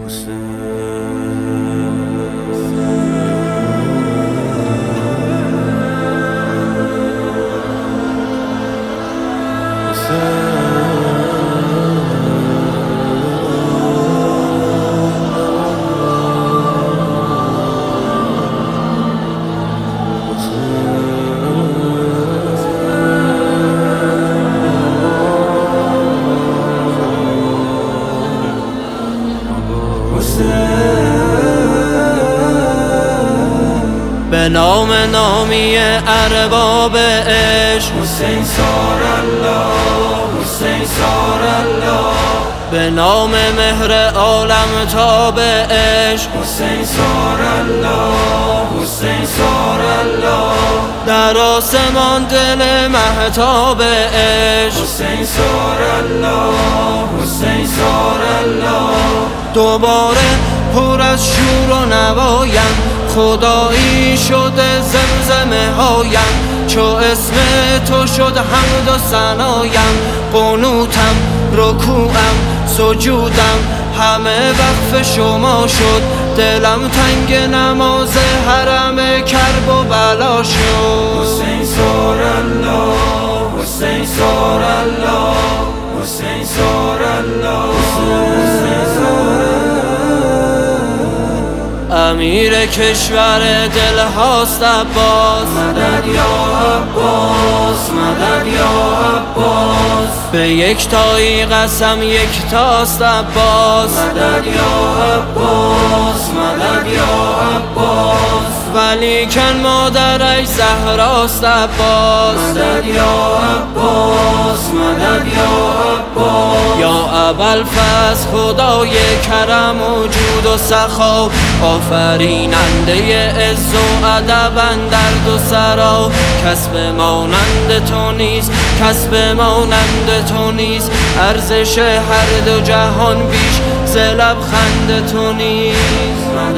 به نام نامی ارباب عشق حسین سار الله، حسین سار الله. به نام مهر عالم تاب عشق حسین سار الله، حسین سار الله. در آسمان دل مهتاب عشق حسین سار الله، حسین سار الله. دوباره پر از شور و نوایم، خدایی شده زمزمه هایم. چو اسم تو شد حمد و ثنایم، قنوتم رکوعم سجودم همه وقف شما شد. دلم تنگ نماز حرم کرب و بلا شد. حسین سار الله، حسین سار الله، حسین سار الله، حسین سار الله. امیر کشور دل هاست عباس، مدد یا عباس، مدد یا عباس. به یکتایی قسم یکتاست عباس، مدد یا عباس، مدد یا عباس. ولیکن مادرش زهراست عباس. مدد یا عباس، مدد یا عباس. یا ابوالفضل خدای کرم و جود و سخا، آفریننده عز و ادب اندر دو سرا. کسب مانند تو نیست، کسب مانند تو نیست. ارزش هر دو جهان بیش ز لبخند تو نیست.